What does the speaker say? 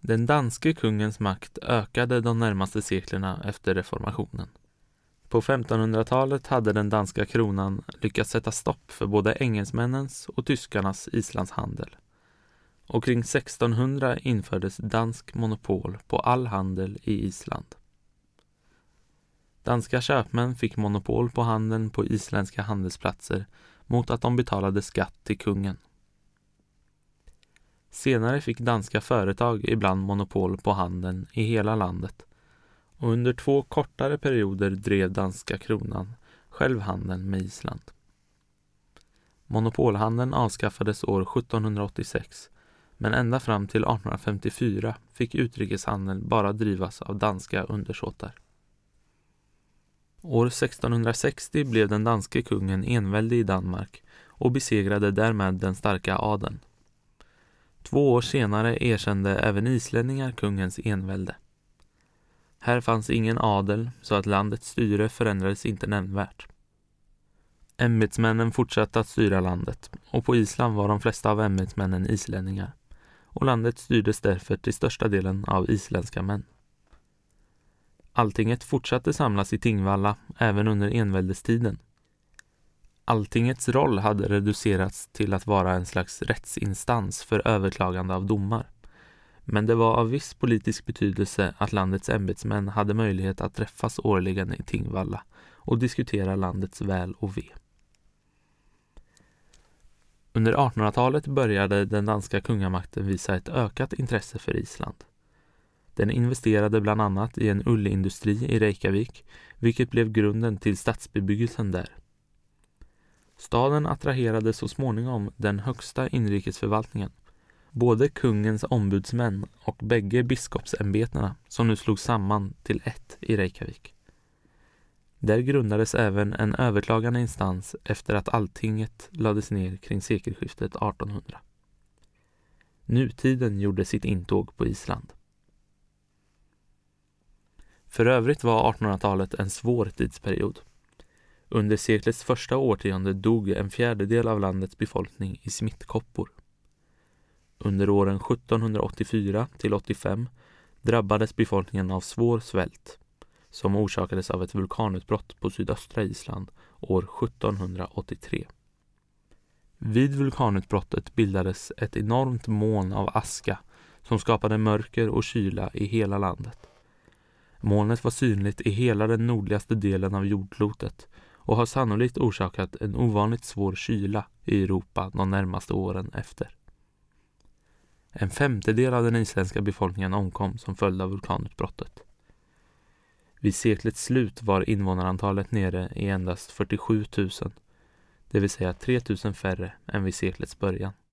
Den danske kungens makt ökade de närmaste seklerna efter reformationen. På 1500-talet hade den danska kronan lyckats sätta stopp för både engelsmännens och tyskarnas islandshandel. Och kring 1600 infördes dansk monopol på all handel i Island. Danska köpmän fick monopol på handeln på isländska handelsplatser mot att de betalade skatt till kungen. Senare fick danska företag ibland monopol på handeln i hela landet, och under 2 kortare perioder drev danska kronan själv handeln med Island. Monopolhandeln avskaffades år 1786, men ända fram till 1854 fick utrikeshandeln bara drivas av danska undersåtar. År 1660 blev den danske kungen enväldig i Danmark och besegrade därmed den starka adeln. 2 år senare erkände även islänningar kungens envälde. Här fanns ingen adel, så att landets styre förändrades inte nämnvärt. Ämbetsmännen fortsatte att styra landet, och på Island var de flesta av ämbetsmännen islänningar, och landet styrdes därför till största delen av isländska män. Alltinget fortsatte samlas i Tingvalla även under enväldestiden. Alltingets roll hade reducerats till att vara en slags rättsinstans för överklagande av domar. Men det var av viss politisk betydelse att landets ämbetsmän hade möjlighet att träffas årligen i Tingvalla och diskutera landets väl och ve. Under 1800-talet började den danska kungamakten visa ett ökat intresse för Island. Den investerade bland annat i en ullindustri i Reykjavik, vilket blev grunden till stadsbebyggelsen där. Staden attraherade så småningom den högsta inrikesförvaltningen, både kungens ombudsmän och bägge biskopsämbetena som nu slog samman till ett i Reykjavik. Där grundades även en överklagande instans efter att alltinget lades ner kring sekelskiftet 1800. Nutiden gjorde sitt intåg på Island. För övrigt var 1800-talet en svår tidsperiod. Under seklets första årtionde dog 1/4 av landets befolkning i smittkoppor. Under åren 1784 till 85 drabbades befolkningen av svår svält som orsakades av ett vulkanutbrott på sydöstra Island år 1783. Vid vulkanutbrottet bildades ett enormt moln av aska som skapade mörker och kyla i hela landet. Molnet var synligt i hela den nordligaste delen av jordklotet och har sannolikt orsakat en ovanligt svår kyla i Europa de närmaste åren efter. 1/5 av den isländska befolkningen omkom som följd av vulkanutbrottet. Vid seklets slut var invånarantalet nere i endast 47 000, det vill säga 3 000 färre än vid seklets början.